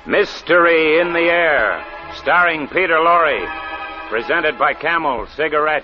Mystery in the Air, starring Peter Lorre, presented by Camel Cigarettes.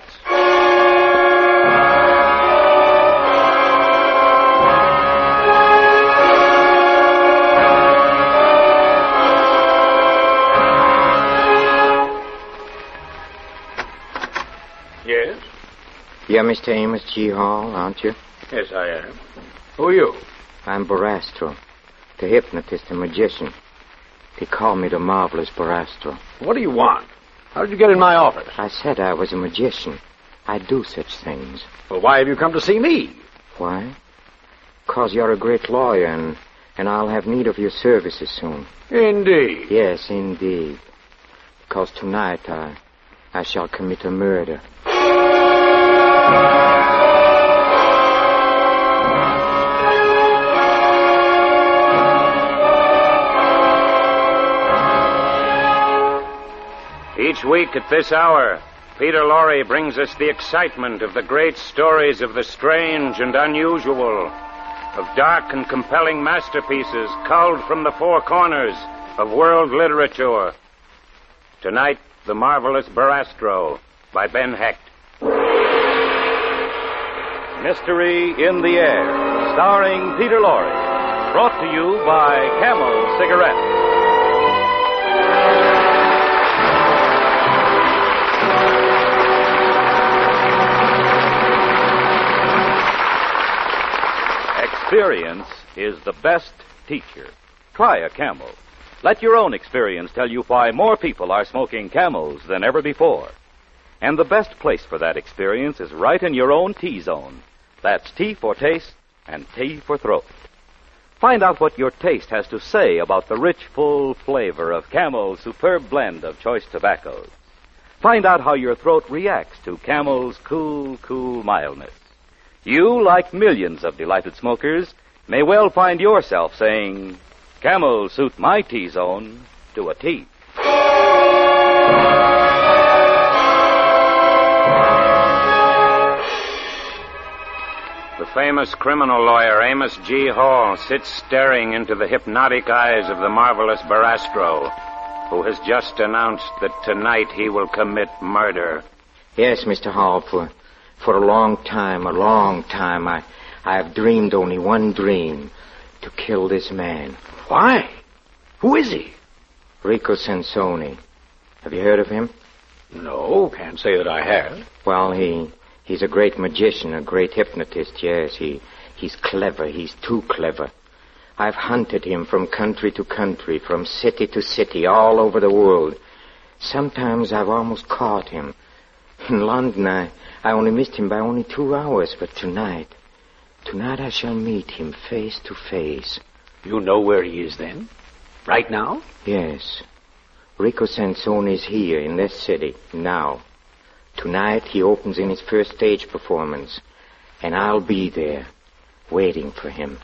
Yes? You're Mr. Amos G. Hall, aren't you? Yes, I am. Who are you? I'm Barastro, the hypnotist and magician. They call me the Marvelous Barastro. What do you want? How did you get in my office? I said I was a magician. I do such things. Well, why have you come to see me? Why? 'Cause you're a great lawyer, and I'll have need of your services soon. Indeed. Yes, indeed. Because tonight I shall commit a murder. Each week at this hour, Peter Lorre brings us the excitement of the great stories of the strange and unusual, of dark and compelling masterpieces culled from the four corners of world literature. Tonight, The Marvelous Barastro by Ben Hecht. Mystery in the Air, starring Peter Lorre. Brought to you by Camel Cigarettes. Experience is the best teacher. Try a Camel. Let your own experience tell you why more people are smoking Camels than ever before. And the best place for that experience is right in your own T-zone. That's T for taste and T for throat. Find out what your taste has to say about the rich, full flavor of Camel's superb blend of choice tobaccos. Find out how your throat reacts to Camel's cool, cool mildness. You, like millions of delighted smokers, may well find yourself saying, Camel suit my T-zone to a T. The famous criminal lawyer Amos G. Hall sits staring into the hypnotic eyes of the Marvelous Barastro, who has just announced that tonight he will commit murder. Yes, Mr. Hall, for a long time, I have dreamed only one dream, to kill this man. Why? Who is he? Rico Sansoni. Have you heard of him? No, can't say that I have. Well, he's a great magician, a great hypnotist, yes. He's clever, he's too clever. I've hunted him from country to country, from city to city, all over the world. Sometimes I've almost caught him. In London, I only missed him by only 2 hours, but tonight I shall meet him face to face. You know where he is then? Right now? Yes. Rico Sansoni's here in this city, now. Tonight he opens in his first stage performance, and I'll be there, waiting for him.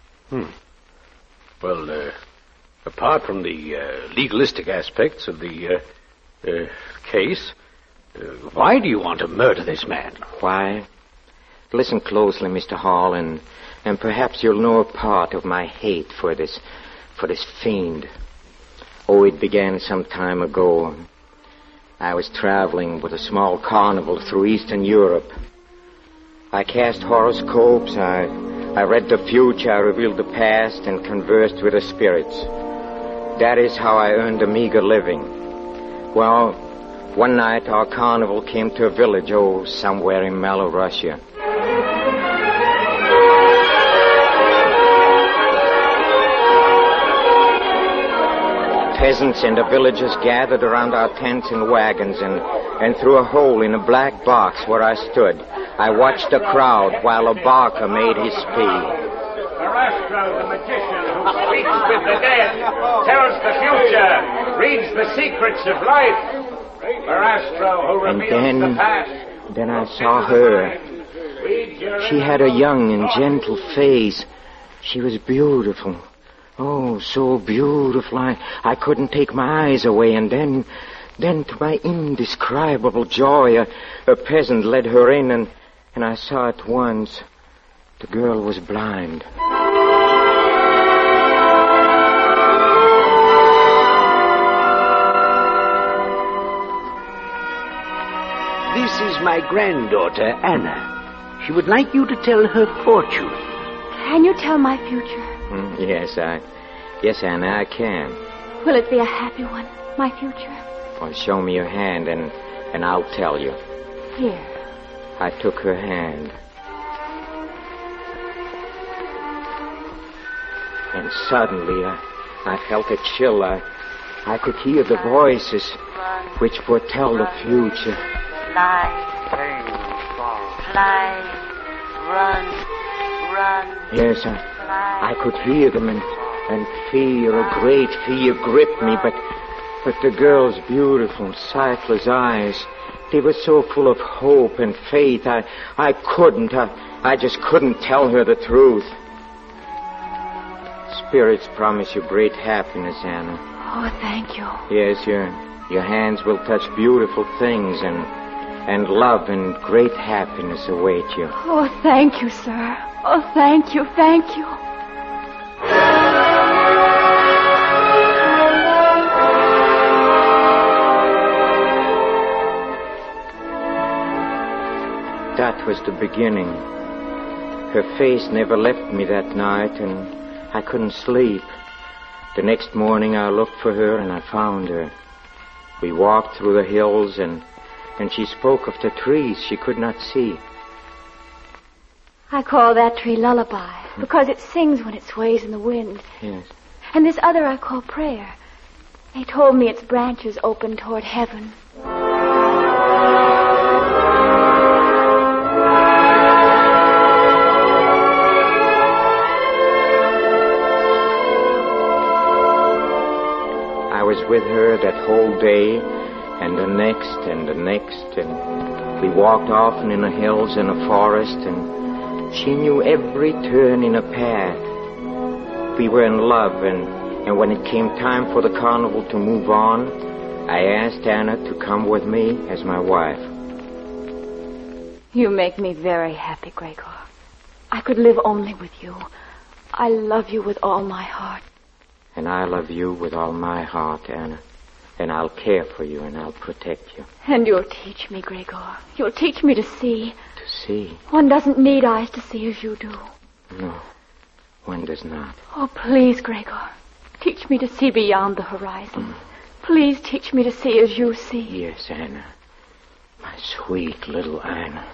Well, apart from the legalistic aspects of the case, why do you want to murder this man? Why? Listen closely, Mr. Hall, and perhaps you'll know a part of my hate for this fiend. Oh, it began some time ago. I was traveling with a small carnival through Eastern Europe. I cast horoscopes, I read the future, I revealed the past, and conversed with the spirits. That is how I earned a meager living. Well, one night our carnival came to a village, somewhere in Mellow Russia. Peasants and the villagers gathered around our tents and wagons, and through a hole in a black box where I stood, I watched the crowd while a barker made his plea. Barastro, the magician who speaks with the dead, tells the future, reads the secrets of life. Barastro, who reveals the past. Then I saw her. She had a young and gentle face. She was beautiful. Oh, so beautiful. I couldn't take my eyes away. And then to my indescribable joy, a peasant led her in, and I saw at once the girl was blind. This is my granddaughter, Anna. She would like you to tell her fortune. Can you tell my future? Yes, Anna, I can. Will it be a happy one, my future? Well, show me your hand, and I'll tell you. Here. I took her hand. And suddenly, I felt a chill. I could hear the voices which foretell the future. Fly, fly, run. Yes, I could hear them, and fear, a great fear, gripped me, but the girl's beautiful, sightless eyes, they were so full of hope and faith, I just couldn't tell her the truth. Spirits promise you great happiness, Anna. Oh, thank you. Yes, your hands will touch beautiful things, and love and great happiness await you. Oh, thank you, sir. Oh, thank you. That was the beginning. Her face never left me that night, and I couldn't sleep. The next morning I looked for her, and I found her. We walked through the hills, and she spoke of the trees she could not see. I call that tree Lullaby, because it sings when it sways in the wind. Yes. And this other I call Prayer. They told me its branches open toward heaven. I was with her that whole day, and the next, and we walked often in the hills and the forest, and she knew every turn in a path. We were in love, and when it came time for the carnival to move on, I asked Anna to come with me as my wife. You make me very happy, Gregor. I could live only with you. I love you with all my heart. And I love you with all my heart, Anna. And I'll care for you, and I'll protect you. And you'll teach me, Gregor. You'll teach me to see. To see? One doesn't need eyes to see as you do. No, one does not. Oh, please, Gregor. Teach me to see beyond the horizon. Please teach me to see as you see. Yes, Anna. My sweet little Anna.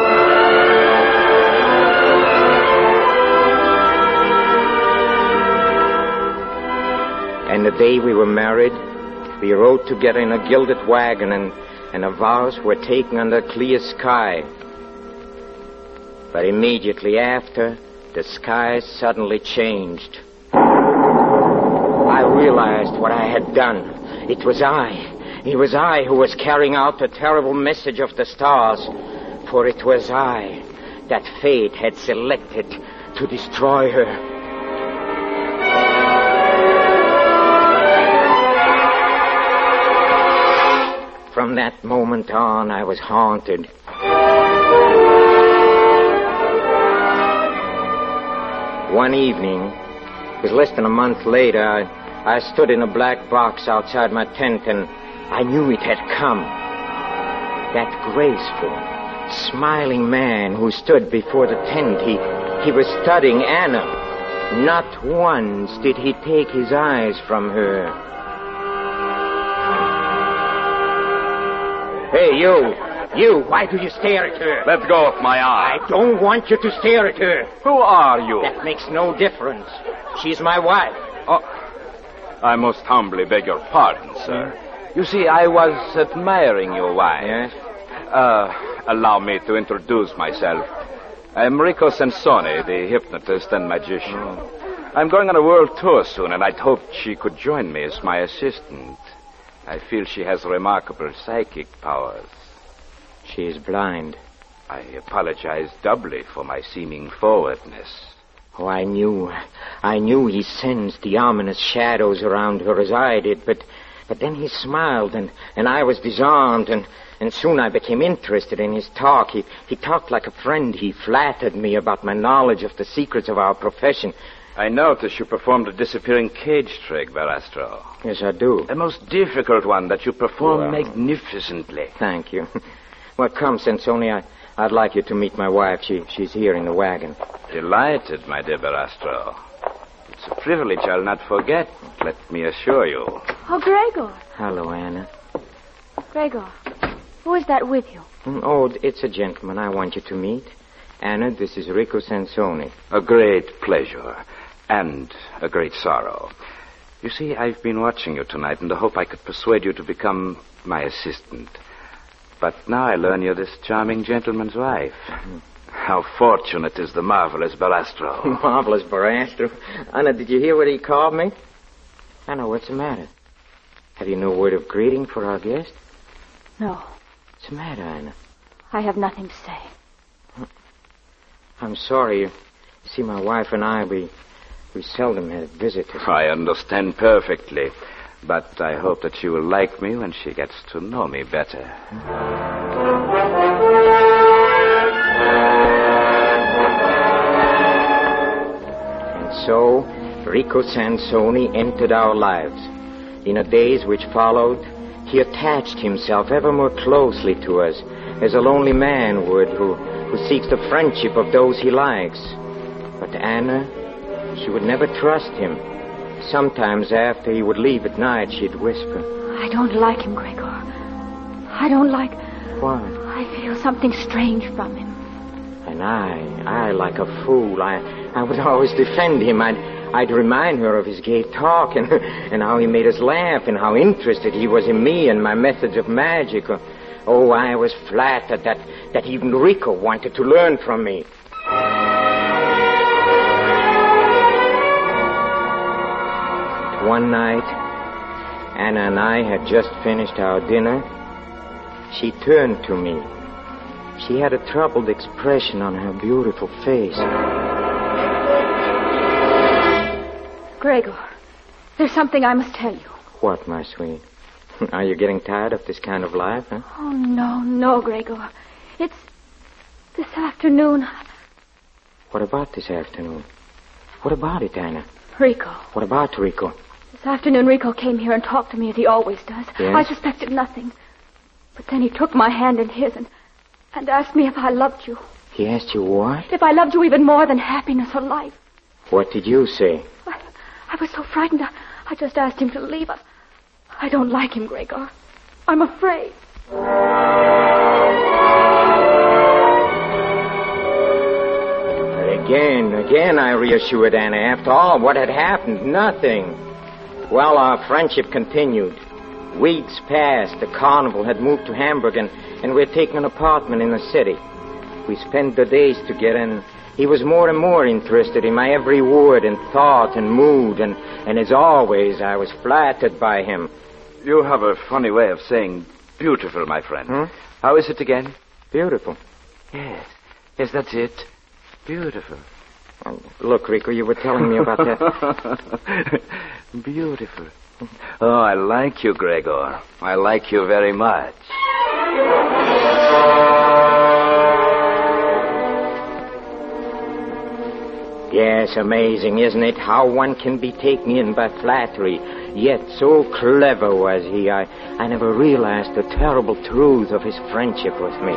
And the day we were married, we rode together in a gilded wagon, and our vows were taken under a clear sky. But immediately after, the sky suddenly changed. I realized what I had done. It was I who was carrying out the terrible message of the stars. For it was I that fate had selected to destroy her. From that moment on, I was haunted. One evening, it was less than a month later, I stood in a black box outside my tent, and I knew it had come. That graceful, smiling man who stood before the tent, he was studying Anna. Not once did he take his eyes from her. Hey, you, why do you stare at her? Let go of my arm. I don't want you to stare at her. Who are you? That makes no difference. She's my wife. Oh, I most humbly beg your pardon, sir. You see, I was admiring your wife. Yes? Allow me to introduce myself. I'm Rico Sansoni, the hypnotist and magician. I'm going on a world tour soon, and I'd hoped she could join me as my assistant. I feel she has remarkable psychic powers. She is blind. I apologize doubly for my seeming forwardness. Oh, I knew he sensed the ominous shadows around her as I did, but then he smiled, and I was disarmed, and soon I became interested in his talk. He talked like a friend. He flattered me about my knowledge of the secrets of our profession. I noticed you performed a disappearing cage trick, Verastro. Yes, I do. A most difficult one that you perform magnificently. Thank you. Well, come, Sansoni. I'd like you to meet my wife. She's here in the wagon. Delighted, my dear Verastro. It's a privilege I'll not forget, let me assure you. Oh, Gregor. Hello, Anna. Gregor, who is that with you? Oh, it's a gentleman I want you to meet. Anna, this is Rico Sansoni. A great pleasure and a great sorrow. You see, I've been watching you tonight in the hope I could persuade you to become my assistant. But now I learn you're this charming gentleman's wife. How fortunate is the marvelous Verastro. Marvelous Verastro. Anna, did you hear what he called me? Anna, what's the matter? Have you no word of greeting for our guest? No. What's the matter, Anna? I have nothing to say. I'm sorry. You see, my wife and I, we seldom have visitors. I understand perfectly. But I hope that she will like me when she gets to know me better. And so, Rico Sansoni entered our lives. In the days which followed, he attached himself ever more closely to us, as a lonely man would who seeks the friendship of those he likes. But Anna, she would never trust him. Sometimes after he would leave at night, she'd whisper, I don't like him, Gregor. I don't like... Why? I feel something strange from him. And I, like a fool, I would always defend him. I'd remind her of his gay talk and how he made us laugh and how interested he was in me and my methods of magic. Oh, I was flattered that even Rico wanted to learn from me. One night, Anna and I had just finished our dinner. She turned to me. She had a troubled expression on her beautiful face. Gregor, there's something I must tell you. What, my sweet? Are you getting tired of this kind of life, huh? Oh, no, Gregor. It's this afternoon. What about this afternoon? What about it, Anna? Rico. What about Rico? This afternoon, Rico came here and talked to me as he always does. Yes? I suspected nothing. But then he took my hand in his and asked me if I loved you. He asked you what? If I loved you even more than happiness or life. What did you say? I was so frightened, I just asked him to leave. I don't like him, Gregor. I'm afraid. Again, I reassured Anna. After all, what had happened? Nothing. Well, our friendship continued. Weeks passed. The carnival had moved to Hamburg, and we had taken an apartment in the city. We spent the days together, and he was more and more interested in my every word and thought and mood, and as always, I was flattered by him. You have a funny way of saying beautiful, my friend. How is it again? Beautiful. Yes, that's it. Beautiful. Look, Rico, you were telling me about that. Beautiful. Oh, I like you, Gregor. I like you very much. Yes, amazing, isn't it? How one can be taken in by flattery. Yet so clever was he. I never realized the terrible truth of his friendship with me.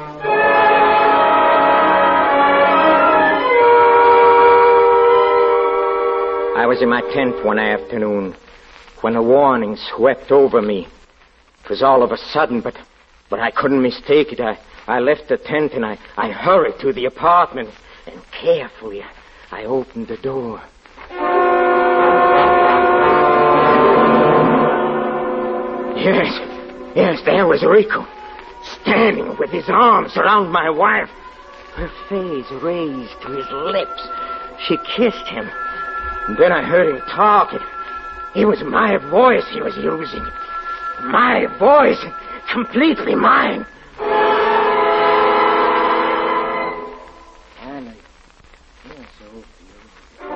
I was in my tent one afternoon when a warning swept over me. It was all of a sudden, but I couldn't mistake it. I left the tent and I hurried to the apartment, and carefully I opened the door. Yes, there was Rico, standing with his arms around my wife, her face raised to his lips. She kissed him. And then I heard him talk. It was my voice he was using. My voice, completely mine. Anna, you're so beautiful.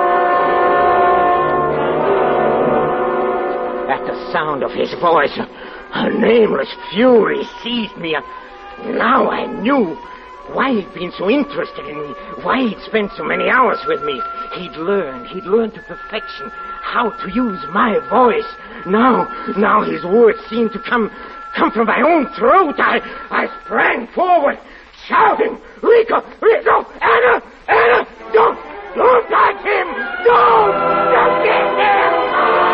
At the sound of his voice, a nameless fury seized me. Now I knew why he'd been so interested in me, why he'd spent so many hours with me. He'd learned to perfection how to use my voice. Now his words seemed to come come from my own throat, I sprang forward, shouting, Rico, Anna, don't touch him! Don't get him!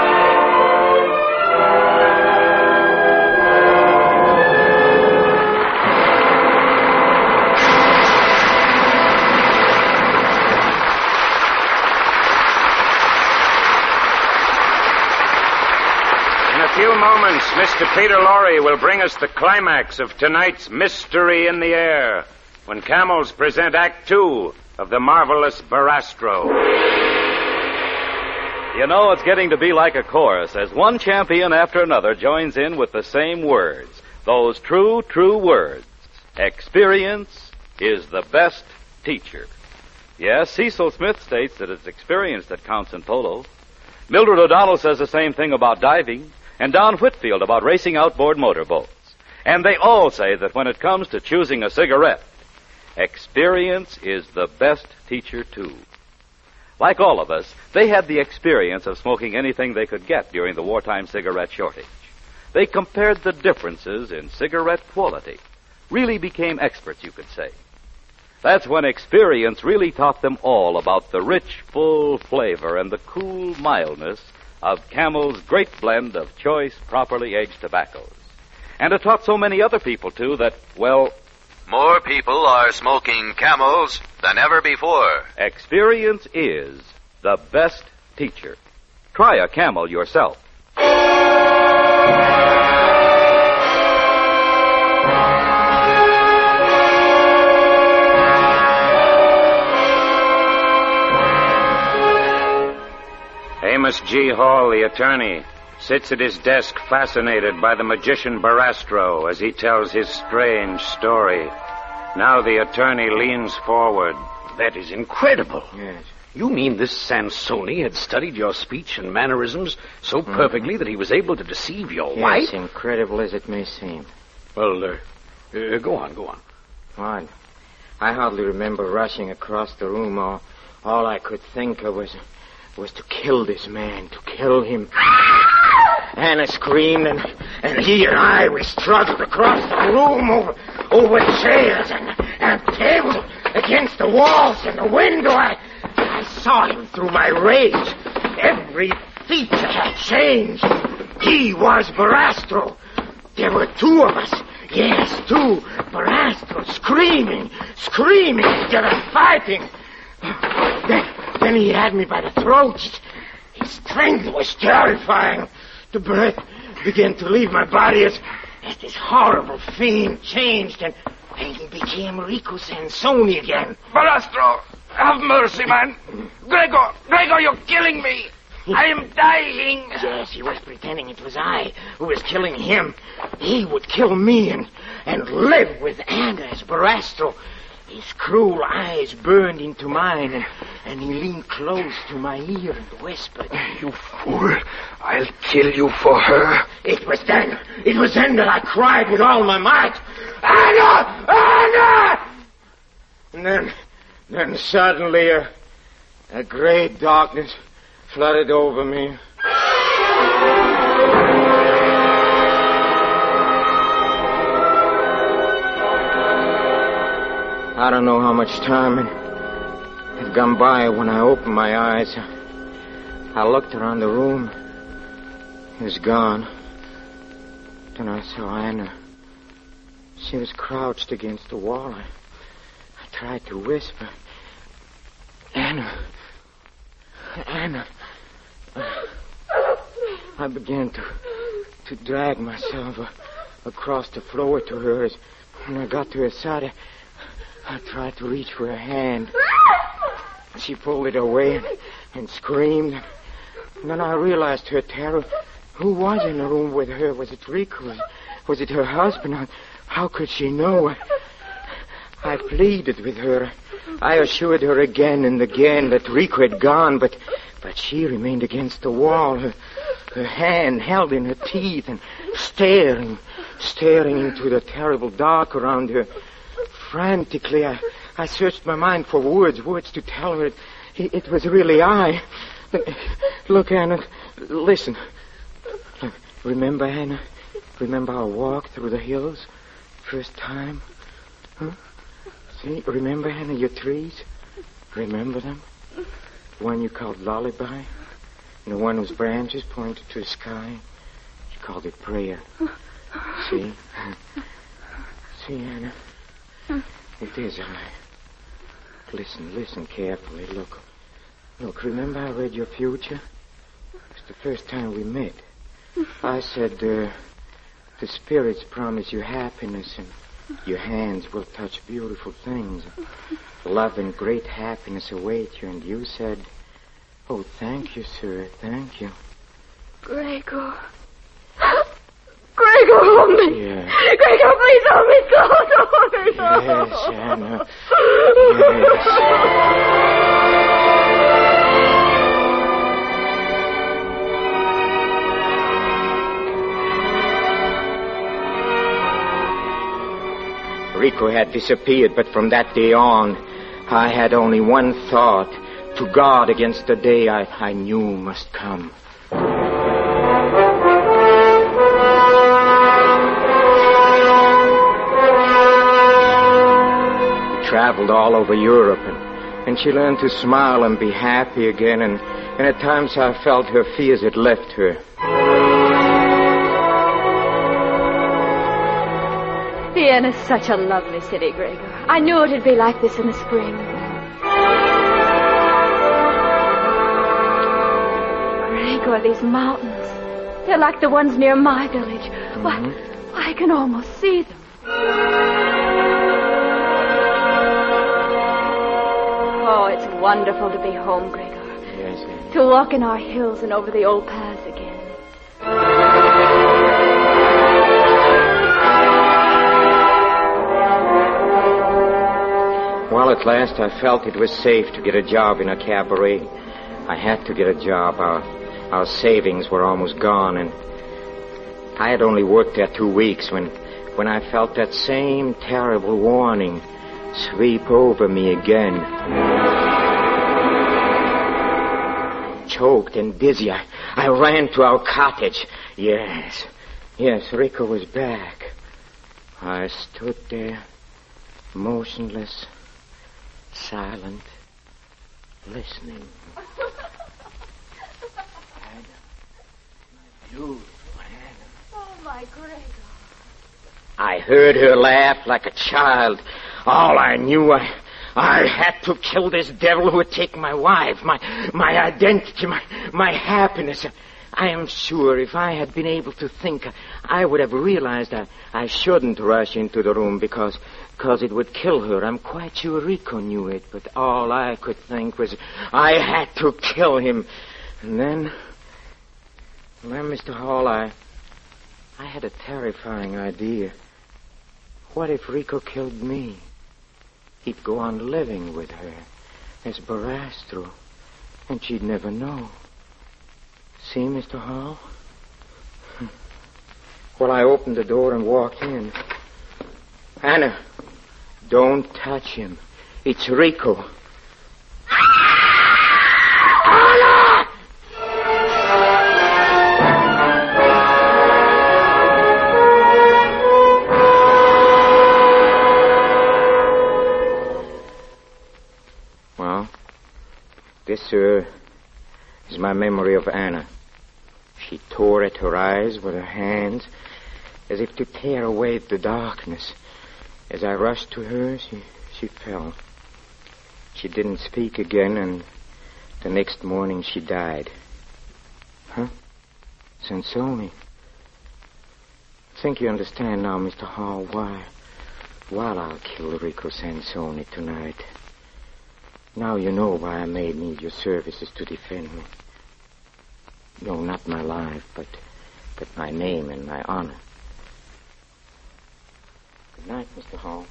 In a few moments, Mr. Peter Lorre will bring us the climax of tonight's Mystery in the Air, when camels present Act 2 of the marvelous Barastro. You know, it's getting to be like a chorus as one champion after another joins in with the same words. Those true words. Experience is the best teacher. Yes, Cecil Smith states that it's experience that counts in polo. Mildred O'Donnell says the same thing about diving, and Don Whitfield about racing outboard motorboats. And they all say that when it comes to choosing a cigarette, experience is the best teacher, too. Like all of us, they had the experience of smoking anything they could get during the wartime cigarette shortage. They compared the differences in cigarette quality. Really became experts, you could say. That's when experience really taught them all about the rich, full flavor and the cool mildness of Camel's great blend of choice, properly aged tobaccos. And it taught so many other people, too, that, well, more people are smoking Camels than ever before. experience is the best teacher. Try a Camel yourself. Amos G. Hall, the attorney, sits at his desk fascinated by the magician Barastro as he tells his strange story. Now the attorney leans forward. That is incredible. Yes. You mean this Sansoni had studied your speech and mannerisms so perfectly that he was able to deceive your wife? Yes, incredible as it may seem. Well, go on. What? I hardly remember rushing across the room. All I could think of was to kill this man, to kill him. Anna screamed, and he and I, we struggled across the room over chairs and tables, against the walls and the window. I saw him through my rage. Every feature had changed. He was Barastro. There were two of us. Yes, two. Barastro screaming together, fighting. Then he had me by the throat. His strength was terrifying. The breath began to leave my body as this horrible fiend changed, and he became Rico Sansoni again. Barastro, have mercy, man. Gregor, you're killing me. I am dying. Yes, he was pretending it was I who was killing him. He would kill me and live with Anna as Barastro. His cruel eyes burned into mine, and he leaned close to my ear and whispered, You fool. I'll kill you for her. It was then that I cried with all my might, Anna! And then suddenly a great darkness flooded over me. I don't know how much time had gone by when I opened my eyes. I looked around the room. He was gone. Then I saw Anna. She was crouched against the wall. I tried to whisper, Anna. I began to drag myself across the floor to her. When I got to her side, I tried to reach for her hand. She pulled it away and screamed. And then I realized her terror. Who was in the room with her? Was it Rico? Was it her husband? How could she know? I pleaded with her. I assured her again and again that Rico had gone, but she remained against the wall, her hand held in her teeth and staring into the terrible dark around her. Frantically, I searched my mind for words to tell her it was really I. Look, Anna, listen. Remember, Anna, Remember our walk through the hills? First time? Huh? See, remember, Hannah, your trees? Remember them? The one you called Lullaby? And the one whose branches pointed to the sky? She called it Prayer. See? See, Hannah? It is I. Listen carefully. Look, remember I read your future? It's the first time we met. I said, the spirits promise you happiness, and your hands will touch beautiful things. Love and great happiness await you, and you said, oh, thank you, sir, thank you. Gregor. Gregor, hold me. Yeah. Gregor, please hold me close. Yes, Anna. Yes. Rico had disappeared, but from that day on, I had only one thought: to guard against the day I knew must come. We traveled all over Europe, and she learned to smile and be happy again, and at times I felt her fears had left her. Vienna's such a lovely city, Gregor. I knew it'd be like this in the spring. Gregor, these mountains, they're like the ones near my village. Mm-hmm. Why, I can almost see them. Oh, it's wonderful to be home, Gregor. Yes, to walk in our hills and over the old paths again. Well, at last I felt it was safe to get a job in a cabaret. I had to get a job. Our savings were almost gone, and I had only worked there 2 weeks when I felt that same terrible warning sweep over me again. Choked and dizzy, I ran to our cottage. Yes, Rico was back. I stood there, motionless, silent, listening. Hannah, my beautiful Hannah. Oh, my Gregor. I heard her laugh like a child. All I knew, I had to kill this devil who would take my wife, my identity, my happiness. I am sure if I had been able to think, I would have realized I shouldn't rush into the room because it would kill her. I'm quite sure Rico knew it, but all I could think was I had to kill him. And then, Mr. Hall, I had a terrifying idea. What if Rico killed me? He'd go on living with her as Barastro, and she'd never know. See, Mr. Hall? Well, I opened the door and walked in. Anna, don't touch him. It's Rico. Anna! Well, this, sir, is my memory of Anna. She tore at her eyes with her hands as if to tear away the darkness. As I rushed to her, she fell. She didn't speak again, and the next morning she died. Huh? Sansoni. I think you understand now, Mr. Hall, why I'll kill Rico Sansoni tonight. Now you know why I may need your services to defend me. No, not my life, but my name and my honor. Good night, Mr. Hall.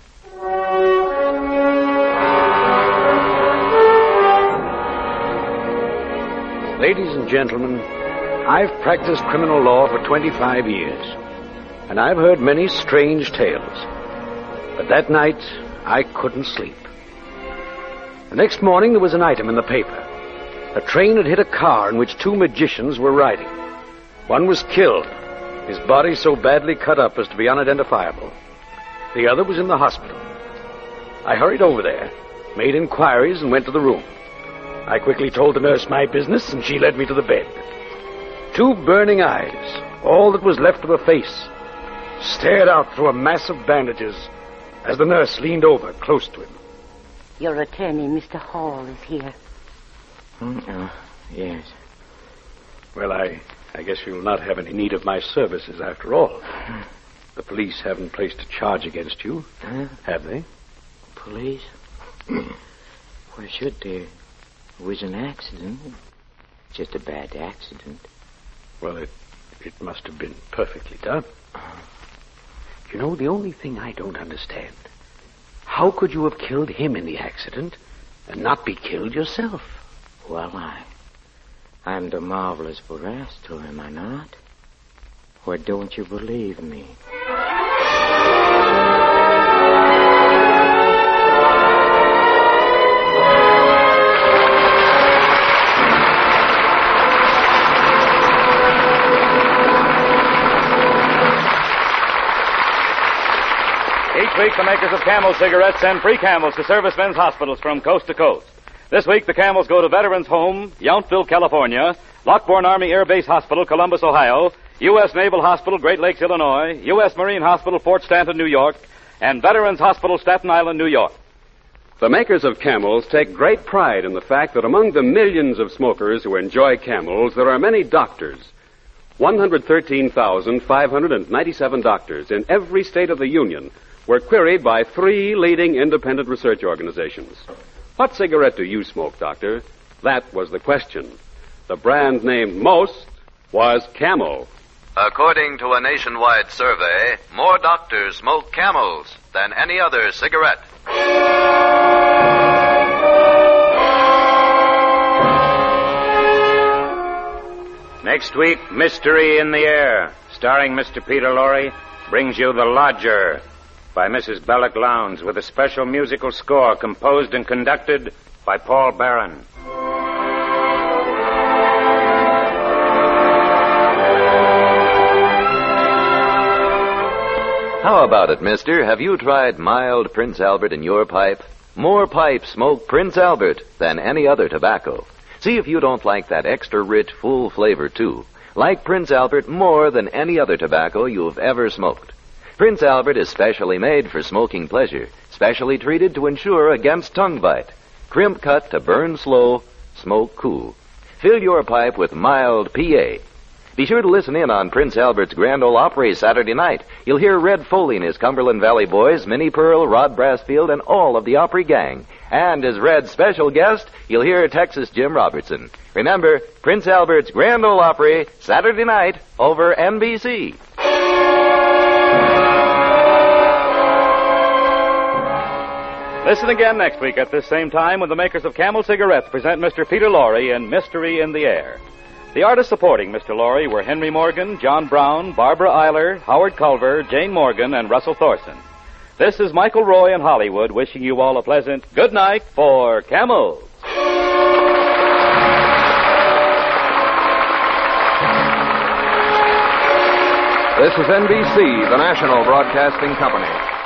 Ladies and gentlemen, I've practiced criminal law for 25 years, and I've heard many strange tales. But that night, I couldn't sleep. The next morning, there was an item in the paper. A train had hit a car in which 2 magicians were riding. One was killed, his body so badly cut up as to be unidentifiable. The other was in the hospital. I hurried over there, made inquiries, and went to the room. I quickly told the nurse my business, and she led me to the bed. 2 burning eyes, all that was left of a face, stared out through a mass of bandages as the nurse leaned over close to him. Your attorney, Mr. Hall, is here. Yes. Well, I guess you'll not have any need of my services after all. The police haven't placed a charge against you, have they? Police? Why should they? It was an accident. Just a bad accident. Well, it must have been perfectly done. You know, the only thing I don't understand, how could you have killed him in the accident and not be killed yourself? Well, I'm the marvelous Borasto, am I not? Or don't you believe me? Each week, the makers of Camel cigarettes send free Camels to servicemen's hospitals from coast to coast. This week, the Camels go to Veterans Home, Yountville, California, Lockbourne Army Air Base Hospital, Columbus, Ohio, U.S. Naval Hospital, Great Lakes, Illinois, U.S. Marine Hospital, Fort Stanton, New York, and Veterans Hospital, Staten Island, New York. The makers of Camels take great pride in the fact that among the millions of smokers who enjoy Camels, there are many doctors. 113,597 doctors in every state of the Union were queried by 3 leading independent research organizations. What cigarette do you smoke, Doctor? That was the question. The brand named most was Camel. According to a nationwide survey, more doctors smoke Camels than any other cigarette. Next week, Mystery in the Air, starring Mr. Peter Lorre, brings you The Lodger by Mrs. Belloc Lowndes, with a special musical score composed and conducted by Paul Barron. How about it, mister? Have you tried mild Prince Albert in your pipe? More pipes smoke Prince Albert than any other tobacco. See if you don't like that extra rich, full flavor, too. Like Prince Albert more than any other tobacco you've ever smoked. Prince Albert is specially made for smoking pleasure, specially treated to ensure against tongue bite. Crimp cut to burn slow, smoke cool. Fill your pipe with mild PA. Be sure to listen in on Prince Albert's Grand Ole Opry Saturday night. You'll hear Red Foley and his Cumberland Valley Boys, Minnie Pearl, Rod Brassfield, and all of the Opry gang. And as Red's special guest, you'll hear Texas Jim Robertson. Remember, Prince Albert's Grand Ole Opry, Saturday night, over NBC. Listen again next week at this same time when the makers of Camel cigarettes present Mr. Peter Lorre in Mystery in the Air. The artists supporting Mr. Lorre were Henry Morgan, John Brown, Barbara Eiler, Howard Culver, Jane Morgan, and Russell Thorson. This is Michael Roy in Hollywood wishing you all a pleasant good night for Camels. This is NBC, the national broadcasting company.